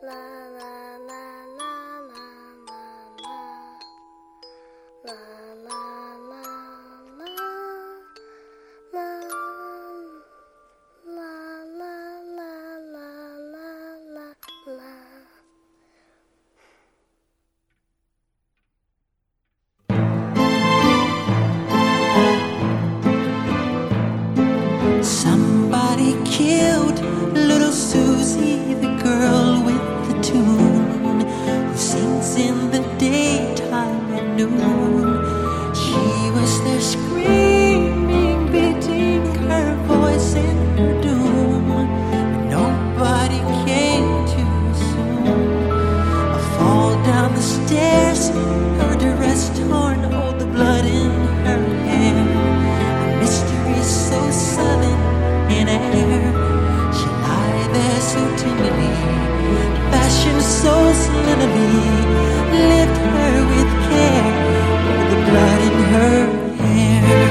Somebody killed little Susie, the girl with the tune, who sings in the daytime at noon. She was there screaming, beating her voice in her doom, but nobody came too soon. A fall down the stairs, her dress torn, oh, the blood in her hair. A mystery so sudden in air, she lie there so tenderly, fashioned so slenderly, lift her with care, oh, the blood in her hair.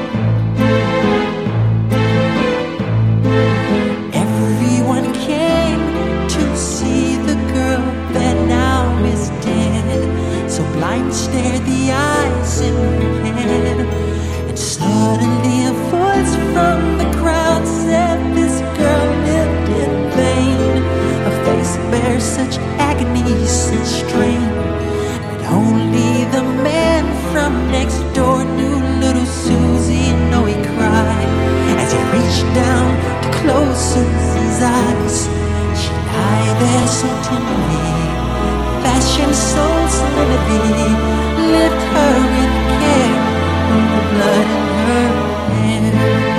Everyone came to see the girl that now is dead, so blind stared the eyes in her head, and suddenly a voice from the crowd said this girl lived in vain. Her face bears such agony, such strain, but only the man from next door knew little Susie. No, he cried as he reached down to close Susie's eyes. She lay there so tenderly, fashioned so slenderly, lift her with care, oh, the blood in her hair.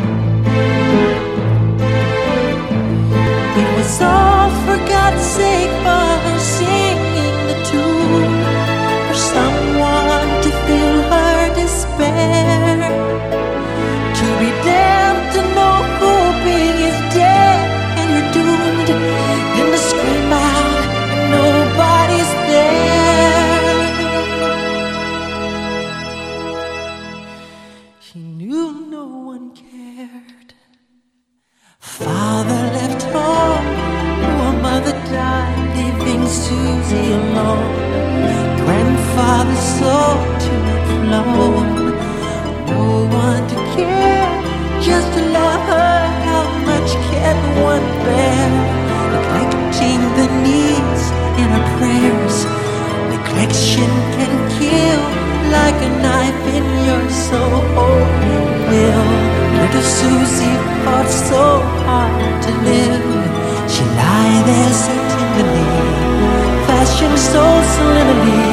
It was all for God's sake, for her singing the tune, for someone to feel her despair, to be damned to know hoping is dead and you're doomed, then to scream out and nobody's there. She knew no one cared. Father left home, poor mother died, leaving Susie alone. Grandfather sold to and flown, no one to care, just to love her. How much can one bear? Neglecting the needs in her prayers. Neglection can kill like a knife in your soul. Will little Susie fought so hard to live. She lie there so tenderly, fashioned so slenderly,